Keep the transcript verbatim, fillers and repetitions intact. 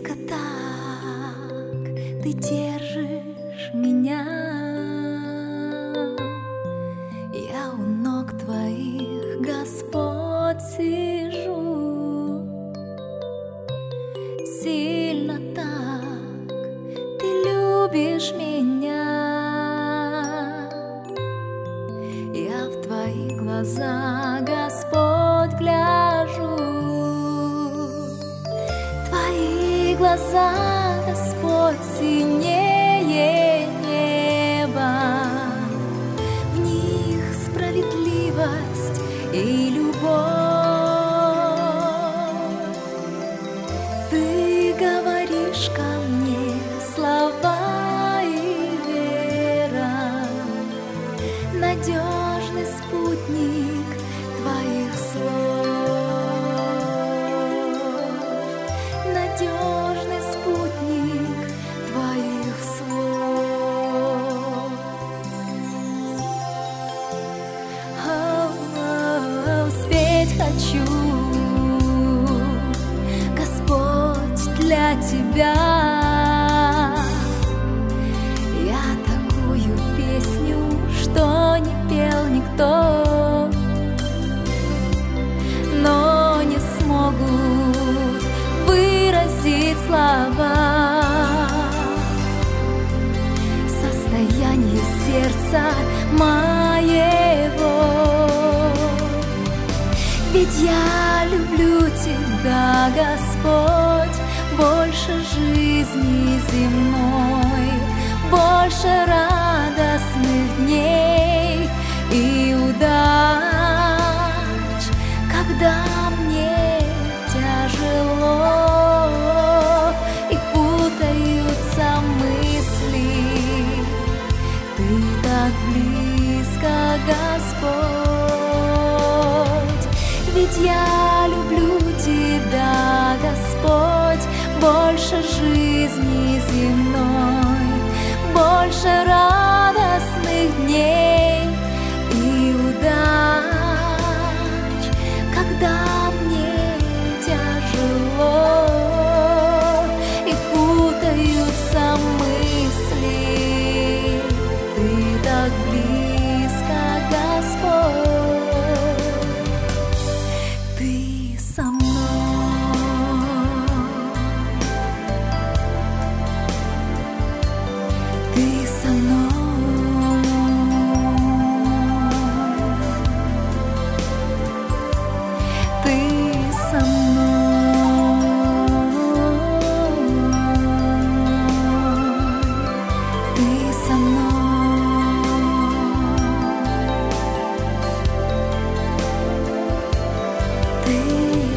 Близко так ты держишь меня, я у ног твоих, Господь, сижу. Сильно так ты любишь меня, я в твои глаза, Господь, гляжу. Твои глаза, Господь, синее неба, в них справедливость и любовь. Ты говоришь ко мне слова и вера, надежный спутник твоих слов, надежный спутник твоих слов. О-о-о, спеть хочу, Господь, для Тебя. Я такую песню, что не пел никто, но не смогут выразить слова состояние сердца моего. Ведь я люблю Тебя, Господь, больше жизни земной, больше радостных дней и удач, когда мне тяжело и путаются мысли. Ты так близко, Господь, ведь я люблю Тебя, Господь, больше жизни земной, больше радостных дней и удач, когда мне тяжело и путаются мысли. Ты так близко, Господь, Ты со мной, Ты со мной, Ты со мной, Ты со мной, Ты